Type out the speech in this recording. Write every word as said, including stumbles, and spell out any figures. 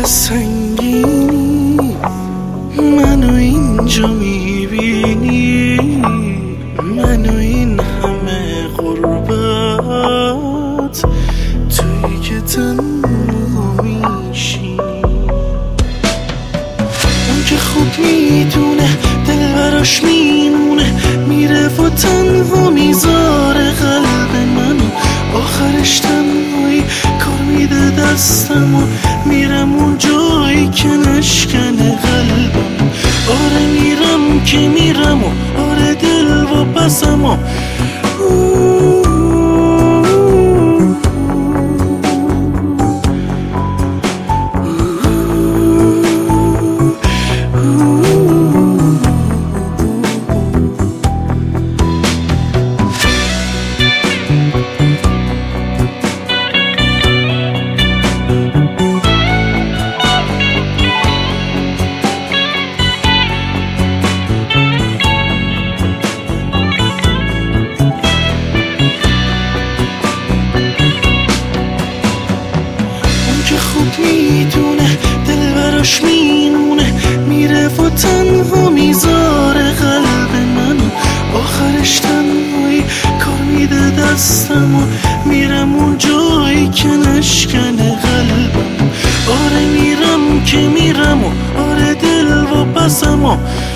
سنگینی منو اینجا میبینی، منو این همه غربت، تویی که تنها میشی. اون که خوب میدونه دل براش میمونه، میره و تنها میذاره قلب منو. آخرش تنهایی کار میده دستم و میرم اون جایی که نشکنه قلبم. آره میرم که میرم و آره دل و بسم و میدونه دل براش میمونه، میره و تنها میذاره قلب منو. آخرش تنهایی کار میده دستم و میرم اون جایی که نشکنه قلبم. آره میرم که میرم و آره دل و بسم و